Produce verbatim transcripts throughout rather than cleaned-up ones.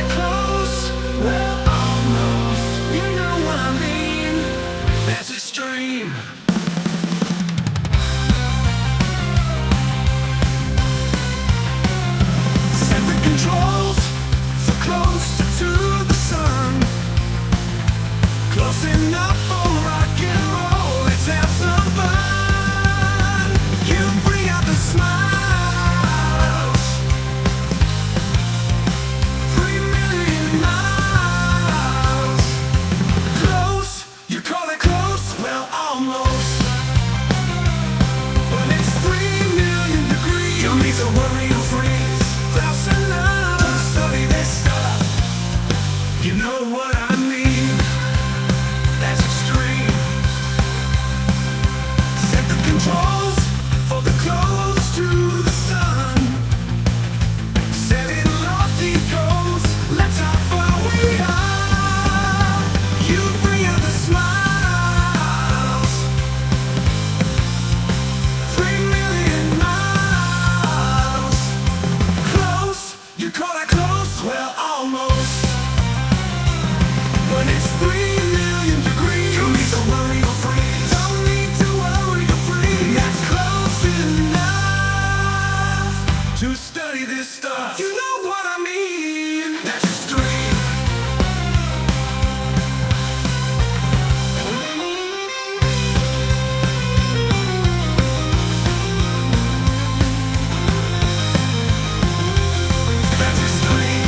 it close? Well, almost. You know what I mean? That's extreme. Set the controls so close to the sun, close enough for rock and roll. Let's have some fun. You bring out the smiles. Three million miles. Close, you call it close? Well, almost. When it's three million degrees, you need to worry or freeze. Close enough to study this stuff. You know what I mean? That's extreme. Set the controls for the close to the sun. Set it lofty goals. Let's how far we are. You bring out the smiles. Three million miles. Close, you call it close? Well, almost. When it's three million degrees, you need to worry or freeze. Don't need to worry or freeze. That's close enough to study this stuff. You know what I mean? That's extreme. That's extreme.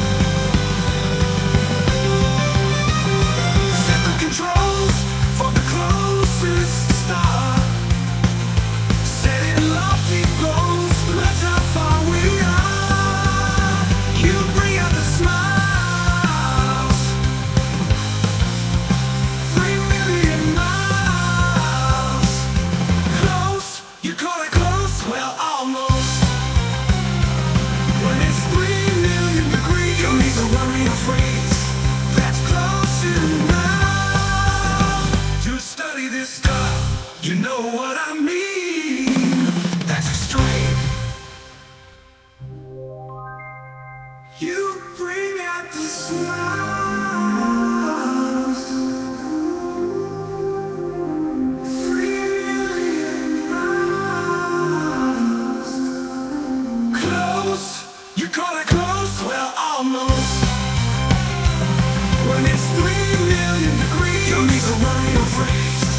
Set the controls for the closest star. Set it lofty goals. Let's how far we are. You bring out the smiles. Three million miles. Close, you call it close? Well, almost. When it's three million degrees, you need to worry or freeze. That's close enough to study this stuff. You know what I mean? That's extreme. You bring out the smiles. Three million miles. Close, you call it close? Well, almost. When it's three million degrees, you need to worry or freeze.